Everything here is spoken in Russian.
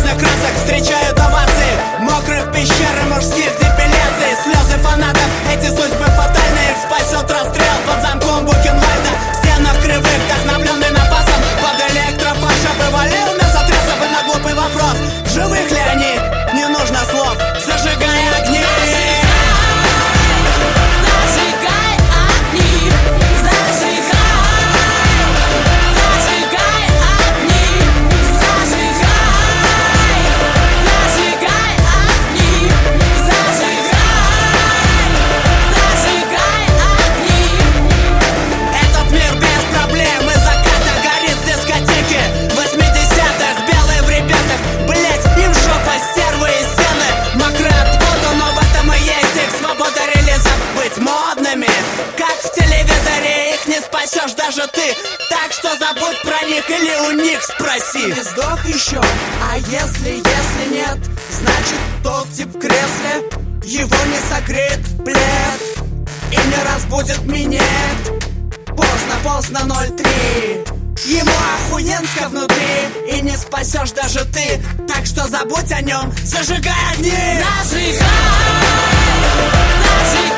разных красок встречают овации, мокрых пещер и мужских депиляций. Слезы фанатов, эти судьбы фатальны, их спасет расстрел под замком Бухенвальда. В стенах кривых, вдохновленный напасом, под электрофаша вывалил мясо трясов. И на глупый вопрос, живых ли они, не нужно слов, зажигай огни. Как в телевизоре, их не спасешь даже ты. Так что забудь про них или у них спроси. Не сдох еще, а если нет, значит тот тип в кресле его не согреет плед и не разбудит минет. Поздно 03, ему охуенско внутри, и не спасешь даже ты. Так что забудь о нем, зажигай огни. Зажигай, зажигай.